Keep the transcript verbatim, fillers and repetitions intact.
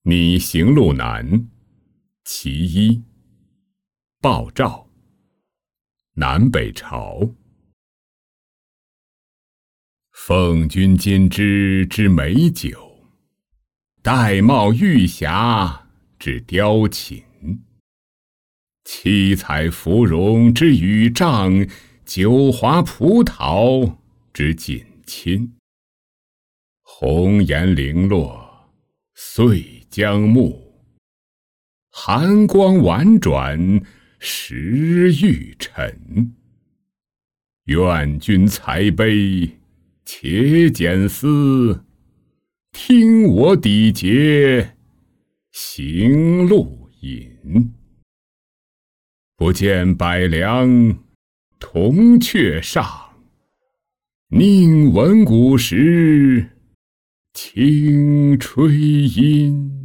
拟行路难。其一，鲍照。南北朝。奉君今之之美酒，玳瑁玉匣之雕琴。七彩芙蓉之羽帐，九华葡萄之锦衾。红颜零落岁将暮，寒光婉转时欲沉。愿君裁杯且剪丝，听我抵节行路吟。不见百梁铜阙上，宁闻古时清吹音。